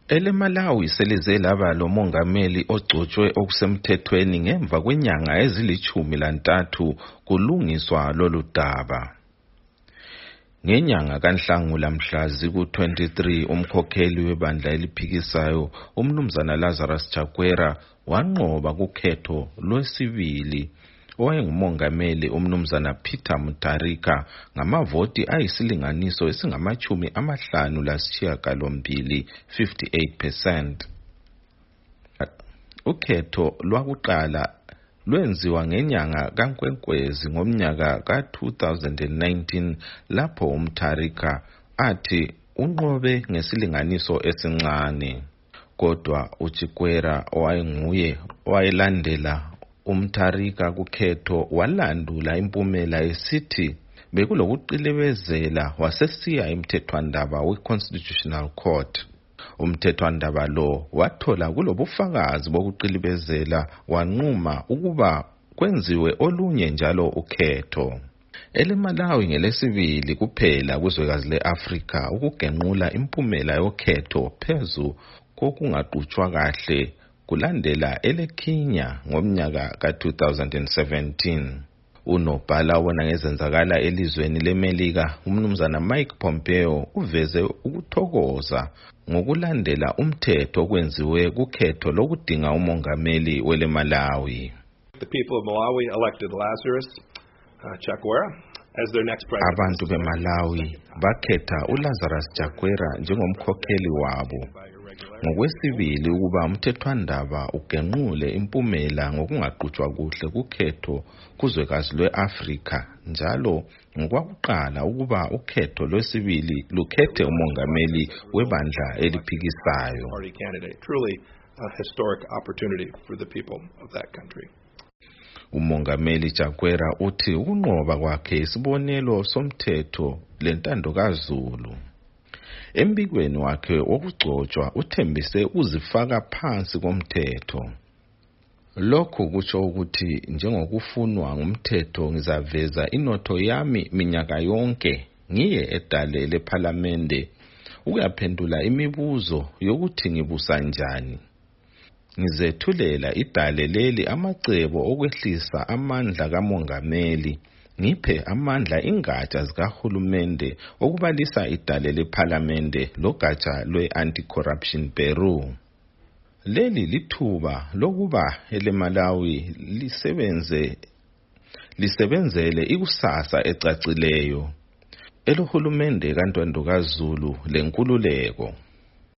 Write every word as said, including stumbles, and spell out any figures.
EleMalawi selize laba lo mongameli ogcotshwe okusemthethweni ngemva kwenyanga ezilithumi lantathu kulungiswa lolu daba. Ngenyanga kaNhlangula mhla ziku twenty-three umkhokheli webandla eliphikisayo umnumzana Lazarus Chakwera wanqoba kukhetho lwesibili owayengumongameli umnumzana Peter Mutharika ngamavoti ayisilinganiso esingamachumi amahlanu lasishiyagalombili fifty-eight percent. Ukhetho lwakuqala lwenziwa ngenyanga kaNkwenkwezi ngomnyaka ka two thousand nineteen lapho uMutharika athi unqobe ngesilinganiso esincane. Kodwa uChikwera owayenguye owayelandela uMutharika kukhetho walandula impumela esithi bekulokuqilebezela wasesiya emthethwandaba we-Constitutional Court. Umthethwandaba lo wathola kulobufakazi bokuqilibezela wanquma ukuba kwenziwe olunye njalo ukhetho. EleMalawi ngelesibili kuphela kuzwekazi leAfrika ukugenqula impumela yokhetho phezu kokungaqhutshwa kahle kulandela eleKenya ngomnyaka ka two thousand seventeen. Unobhala wona ngezenzakala elizweni leMelika umnumzana Mike Pompeo uveze ukuthokoza ngokulandela umthetho okwenziwe kukhetho lokudinga umongameli weleMalawi. The people of Malawi elected Lazarus uh, Chakwera as their next president. Abantu beMalawi bakhetha uLazarus Chakwera njengomkhokheli wabo. Ngokwesibili ukuba umthethwandaba ugenqule impumela ngokungaqhutshwa kuhle kukhetho kuzwekazi lweAfrika njalo ngokwakuqala ukuba ukhetho lwesibili lukhethe umongameli webandla eliphikisayo. Truly a historic opportunity for the people of that country. Umongameli Chakwera uthi ukunqoba kwakhe isibonelo somthetho lentando kaZulu. Embikweni wakhe wokugcotshwa uthembise uzifaka phansi komthetho. Lokhu kutsho ukuthi njengokufunwa ngumthetho ngizaveza inotho yami minyaka yonke ngiye edale lePhalamende ukuyaphendula imibuzo yokuthi ngibusa njani. Ngizethulela idale leli amacebo okwehlisa amandla kamongameli ngiphe amandla ingatsha zikahulumende okubalisa idale lePhalamende logatsha lwe-Anti-Corruption Bureau. Leli lithuba lokuba eleMalawi lisebenze lisebenzele ikusasa ecacileyo elohulumende kaNtando kaZulu lenkululeko.